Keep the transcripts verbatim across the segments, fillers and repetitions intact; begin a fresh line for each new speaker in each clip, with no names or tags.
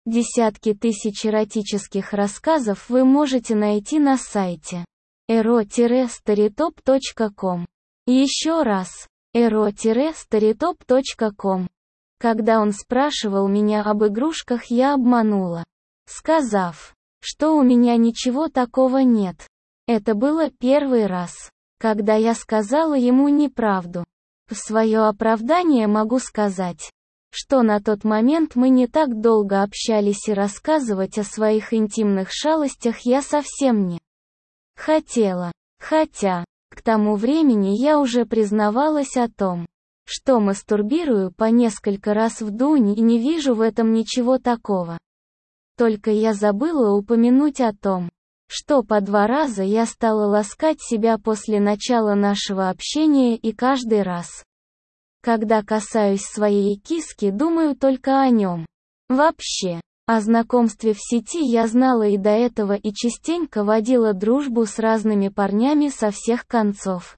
Десятки тысяч эротических рассказов вы можете найти на сайте эро старитоп точка ком. Еще раз, эро старитоп точка ком. Когда он спрашивал меня об игрушках, я обманула, сказав, что у меня ничего такого нет. Это было первый раз, когда я сказала ему неправду. В свое оправдание могу сказать, что на тот момент мы не так долго общались и рассказывать о своих интимных шалостях я совсем не хотела. Хотя, к тому времени я уже признавалась о том, что мастурбирую по несколько раз в день и не вижу в этом ничего такого. Только я забыла упомянуть о том, что по два раза я стала ласкать себя после начала нашего общения и каждый раз, когда касаюсь своей киски, думаю только о нем. Вообще, о знакомстве в сети я знала и до этого и частенько водила дружбу с разными парнями со всех концов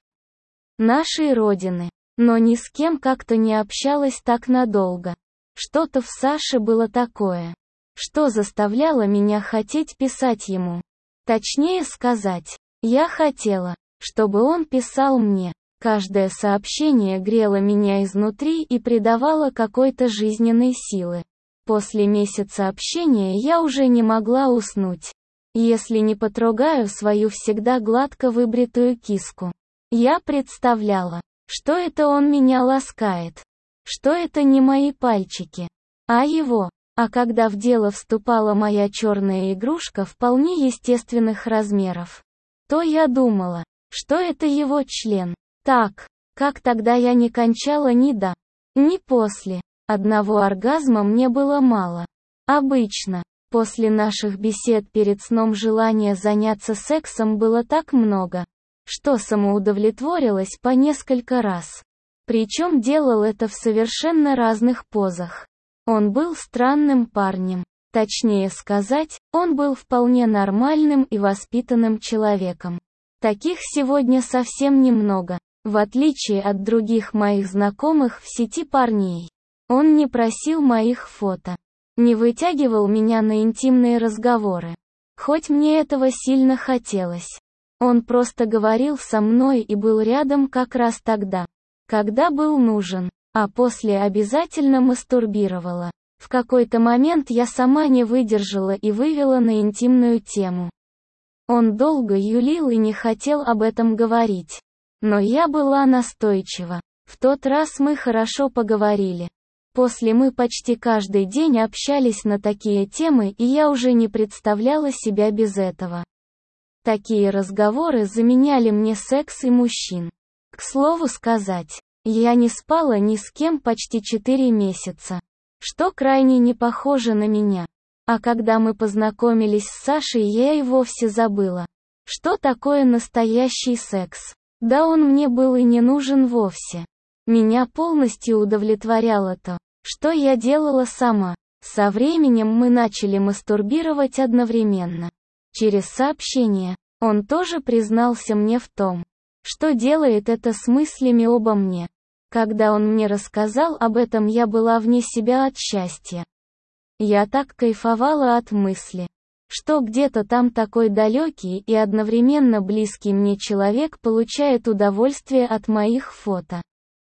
нашей родины, но ни с кем как-то не общалась так надолго. Что-то в Саше было такое, что заставляло меня хотеть писать ему. Точнее сказать, я хотела, чтобы он писал мне. Каждое сообщение грело меня изнутри и придавало какой-то жизненной силы. После месяца общения я уже не могла уснуть, если не потрогаю свою всегда гладко выбритую киску. Я представляла, что это он меня ласкает, что это не мои пальчики, а его. А когда в дело вступала моя черная игрушка вполне естественных размеров, то я думала, что это его член. Так, как тогда я не кончала ни до, ни после. Одного оргазма мне было мало. Обычно, после наших бесед перед сном желания заняться сексом было так много, что самоудовлетворилась по несколько раз. Причем делал это в совершенно разных позах. Он был странным парнем. Точнее сказать, он был вполне нормальным и воспитанным человеком. Таких сегодня совсем немного. В отличие от других моих знакомых в сети парней, он не просил моих фото, не вытягивал меня на интимные разговоры. Хоть мне этого сильно хотелось. Он просто говорил со мной и был рядом как раз тогда, когда был нужен, а после обязательно мастурбировала. В какой-то момент я сама не выдержала и вывела на интимную тему. Он долго юлил и не хотел об этом говорить. Но я была настойчива. В тот раз мы хорошо поговорили. После мы почти каждый день общались на такие темы, и я уже не представляла себя без этого. Такие разговоры заменяли мне секс и мужчин. К слову сказать, я не спала ни с кем почти четыре месяца, что крайне не похоже на меня. А когда мы познакомились с Сашей, я и вовсе забыла, что такое настоящий секс. Да он мне был и не нужен вовсе. Меня полностью удовлетворяло то, что я делала сама. Со временем мы начали мастурбировать одновременно. Через сообщение, он тоже признался мне в том, что делает это с мыслями обо мне. Когда он мне рассказал об этом, я была вне себя от счастья. Я так кайфовала от мысли, что где-то там такой далекий и одновременно близкий мне человек получает удовольствие от моих фото.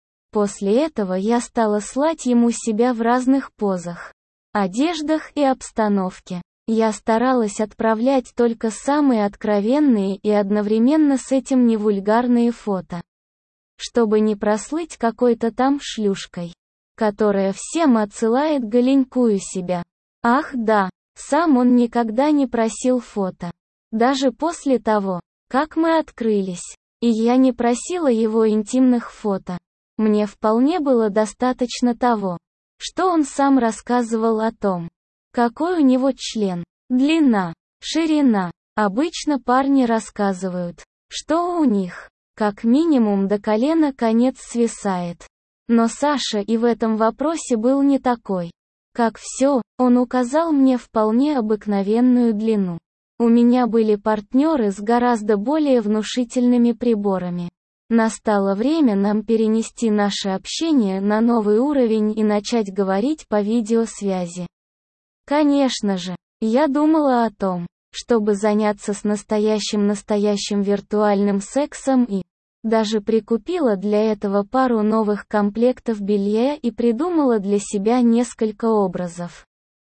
После этого я стала слать ему себя в разных позах, одеждах и обстановке. Я старалась отправлять только самые откровенные и одновременно с этим не вульгарные фото, чтобы не прослыть какой-то там шлюшкой, которая всем отсылает голенькую себя. Ах да, сам он никогда не просил фото. Даже после того, как мы открылись, и я не просила его интимных фото. Мне вполне было достаточно того, что он сам рассказывал о том, какой у него член, длина, ширина. Обычно парни рассказывают, что у них, как минимум до колена конец свисает. Но Саша и в этом вопросе был не такой. Как все, он указал мне вполне обыкновенную длину. У меня были партнеры с гораздо более внушительными приборами. Настало время нам перенести наше общение на новый уровень и начать говорить по видеосвязи. Конечно же, я думала о том, чтобы заняться с настоящим-настоящим виртуальным сексом и даже прикупила для этого пару новых комплектов белья и придумала для себя несколько образов.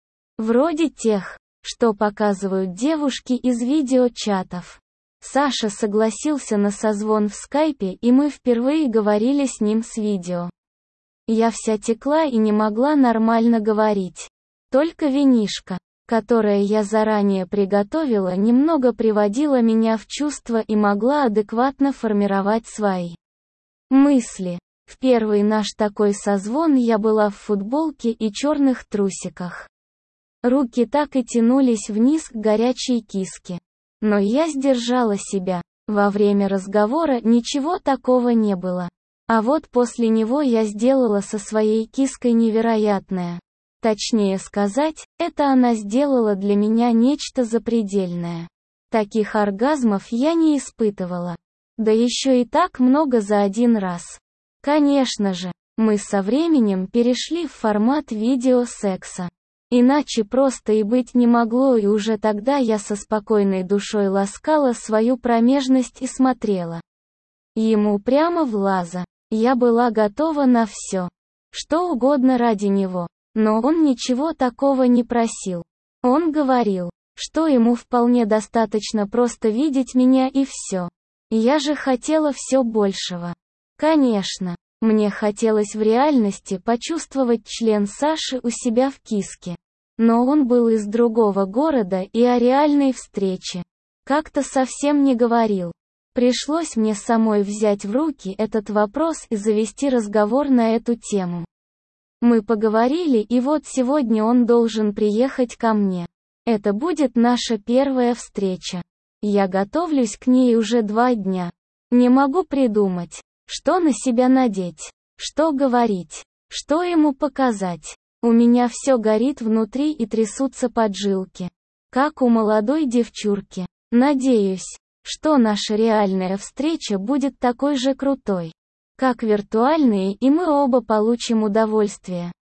Вроде тех, что показывают девушки из видеочатов. Саша согласился на созвон в скайпе, и мы впервые говорили с ним с видео. Я вся текла и не могла нормально говорить. Только винишко, которое я заранее приготовила, немного приводило меня в чувство и могла адекватно формировать свои мысли. В первый наш такой созвон я была в футболке и черных трусиках. Руки так и тянулись вниз к горячей киске. Но я сдержала себя. Во время разговора ничего такого не было. А вот после него я сделала со своей киской невероятное. Точнее сказать, это она сделала для меня нечто запредельное. Таких оргазмов я не испытывала. Да еще и так много за один раз. Конечно же, мы со временем перешли в формат видеосекса. Иначе просто и быть не могло, и уже тогда я со спокойной душой ласкала свою промежность и смотрела ему прямо в глаза. Я была готова на все, что угодно ради него. Но он ничего такого не просил. Он говорил, что ему вполне достаточно просто видеть меня и все. Я же хотела все большего. Конечно, мне хотелось в реальности почувствовать член Саши у себя в киске. Но он был из другого города и о реальной встрече как-то совсем не говорил. Пришлось мне самой взять в руки этот вопрос и завести разговор на эту тему. Мы поговорили, и вот сегодня он должен приехать ко мне. Это будет наша первая встреча. Я готовлюсь к ней уже два дня. Не могу придумать, что на себя надеть, что говорить, что ему показать. У меня все горит внутри и трясутся поджилки. Как у молодой девчурки. Надеюсь, что наша реальная встреча будет такой же крутой, как виртуальные, и мы оба получим удовольствие.